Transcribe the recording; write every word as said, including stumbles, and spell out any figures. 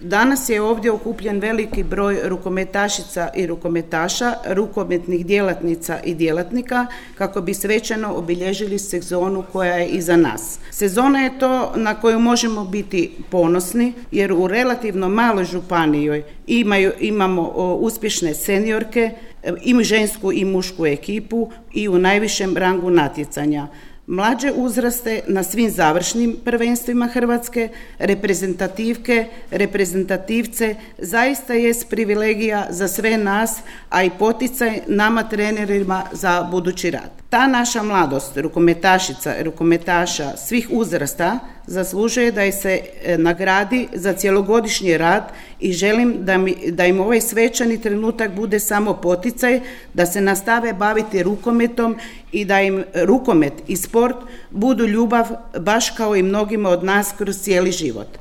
Danas je ovdje okupljen veliki broj rukometašica i rukometaša, rukometnih djelatnica i djelatnika kako bi svečano obilježili sezonu koja je iza nas. Sezona je to na koju možemo biti ponosni jer u relativno maloj županiji imaju, imamo uspješne seniorke, i žensku i mušku ekipu i u najvišem rangu natjecanja. Mlađe uzraste na svim završnim prvenstvima Hrvatske, reprezentativke, reprezentativce, zaista jest privilegija za sve nas, a i poticaj nama trenerima za budući rad. Ta naša mladost, rukometašica, rukometaša svih uzrasta, zaslužuje da je se nagradi za cjelogodišnji rad i želim da, mi, da im ovaj svečani trenutak bude samo poticaj da se nastave baviti rukometom i da im rukomet i sport budu ljubav baš kao i mnogima od nas kroz cijeli život.